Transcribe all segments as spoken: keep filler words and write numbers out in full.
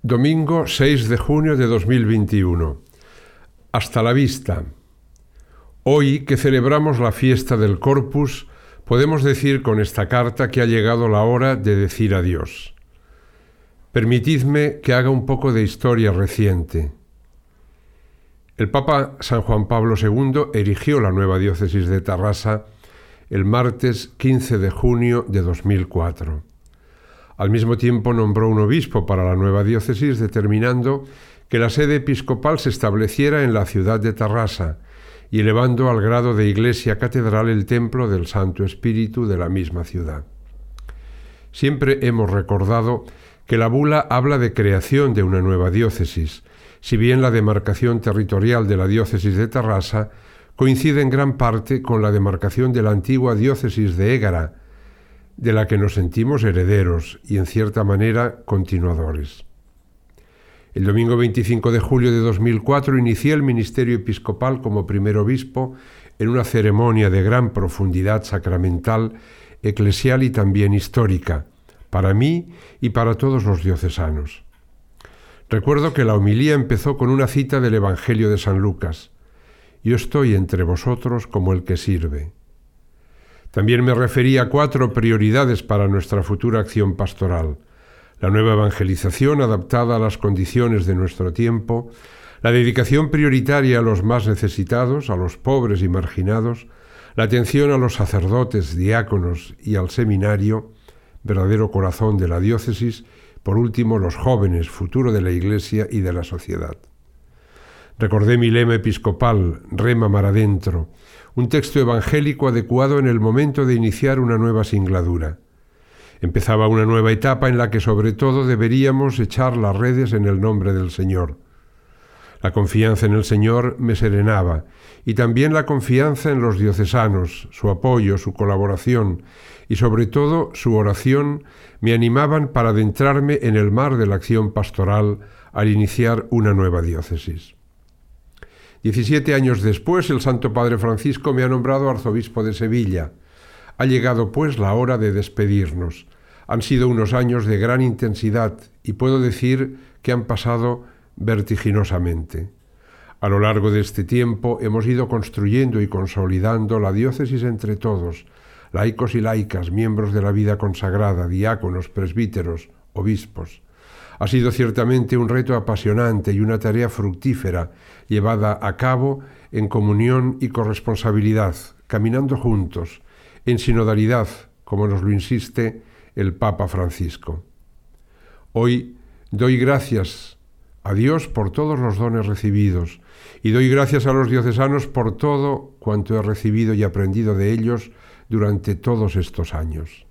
Domingo seis de junio de dos mil veintiuno. Hasta la vista. Hoy, que celebramos la fiesta del Corpus, podemos decir con esta carta que ha llegado la hora de decir adiós. Permitidme que haga un poco de historia reciente. El Papa San Juan Pablo segundo erigió la nueva diócesis de Tarrasa el martes quince de junio de dos mil cuatro. Al mismo tiempo nombró un obispo para la nueva diócesis, determinando que la sede episcopal se estableciera en la ciudad de Tarrasa y elevando al grado de iglesia catedral el templo del Santo Espíritu de la misma ciudad. Siempre hemos recordado que la bula habla de creación de una nueva diócesis, si bien la demarcación territorial de la diócesis de Tarrasa coincide en gran parte con la demarcación de la antigua diócesis de Égara, de la que nos sentimos herederos y, en cierta manera, continuadores. El domingo veinticinco de julio de dos mil cuatro inicié el ministerio episcopal como primer obispo en una ceremonia de gran profundidad sacramental, eclesial y también histórica, para mí y para todos los diocesanos. Recuerdo que la homilía empezó con una cita del Evangelio de San Lucas: «Yo estoy entre vosotros como el que sirve». También me referí a cuatro prioridades para nuestra futura acción pastoral: la nueva evangelización adaptada a las condiciones de nuestro tiempo, la dedicación prioritaria a los más necesitados, a los pobres y marginados, la atención a los sacerdotes, diáconos y al seminario, verdadero corazón de la diócesis, por último los jóvenes, futuro de la Iglesia y de la sociedad. Recordé mi lema episcopal, Rema mar adentro, un texto evangélico adecuado en el momento de iniciar una nueva singladura. Empezaba una nueva etapa en la que sobre todo deberíamos echar las redes en el nombre del Señor. La confianza en el Señor me serenaba, y también la confianza en los diocesanos, su apoyo, su colaboración y sobre todo su oración me animaban para adentrarme en el mar de la acción pastoral al iniciar una nueva diócesis. Diecisiete años después, el Santo Padre Francisco me ha nombrado arzobispo de Sevilla. Ha llegado, pues, la hora de despedirnos. Han sido unos años de gran intensidad y puedo decir que han pasado vertiginosamente. A lo largo de este tiempo hemos ido construyendo y consolidando la diócesis entre todos, laicos y laicas, miembros de la vida consagrada, diáconos, presbíteros, obispos. Ha sido ciertamente un reto apasionante y una tarea fructífera, llevada a cabo en comunión y corresponsabilidad, caminando juntos, en sinodalidad, como nos lo insiste el Papa Francisco. Hoy doy gracias a Dios por todos los dones recibidos y doy gracias a los diocesanos por todo cuanto he recibido y aprendido de ellos durante todos estos años.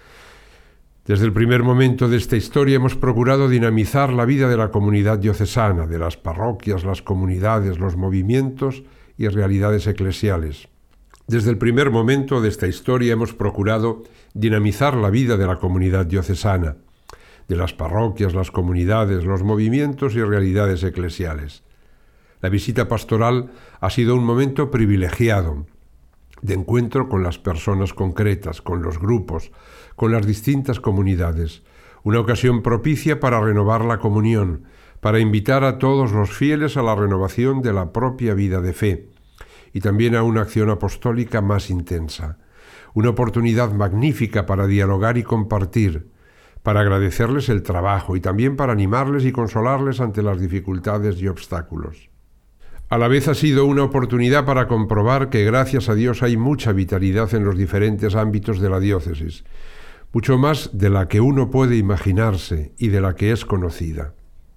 Desde el primer momento de esta historia hemos procurado dinamizar la vida de la comunidad diocesana, de las parroquias, las comunidades, los movimientos y realidades eclesiales. Desde el primer momento de esta historia hemos procurado dinamizar la vida de la comunidad diocesana, de las parroquias, las comunidades, los movimientos y realidades eclesiales. La visita pastoral ha sido un momento privilegiado de encuentro con las personas concretas, con los grupos, con las distintas comunidades, una ocasión propicia para renovar la comunión, para invitar a todos los fieles a la renovación de la propia vida de fe y también a una acción apostólica más intensa, una oportunidad magnífica para dialogar y compartir, para agradecerles el trabajo y también para animarles y consolarles ante las dificultades y obstáculos. A la vez ha sido una oportunidad para comprobar que gracias a Dios hay mucha vitalidad en los diferentes ámbitos de la diócesis, mucho más de la que uno puede imaginarse y de la que es conocida.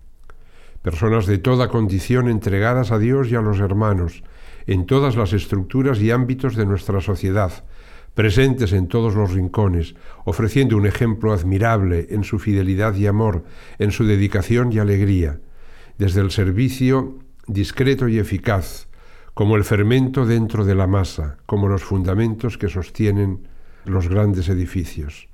Personas de toda condición entregadas a Dios y a los hermanos, en todas las estructuras y ámbitos de nuestra sociedad, presentes en todos los rincones, ofreciendo un ejemplo admirable en su fidelidad y amor, en su dedicación y alegría, desde el servicio discreto y eficaz, como el fermento dentro de la masa, como los fundamentos que sostienen los grandes edificios.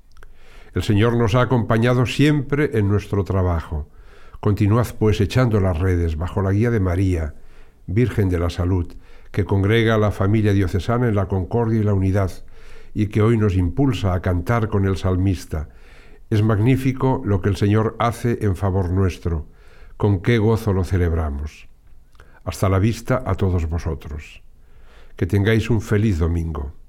El Señor nos ha acompañado siempre en nuestro trabajo. Continuad, pues, echando las redes bajo la guía de María, Virgen de la Salud, que congrega a la familia diocesana en la concordia y la unidad, y que hoy nos impulsa a cantar con el salmista: Es magnífico lo que el Señor hace en favor nuestro. Con qué gozo lo celebramos. Hasta la vista a todos vosotros. Que tengáis un feliz domingo.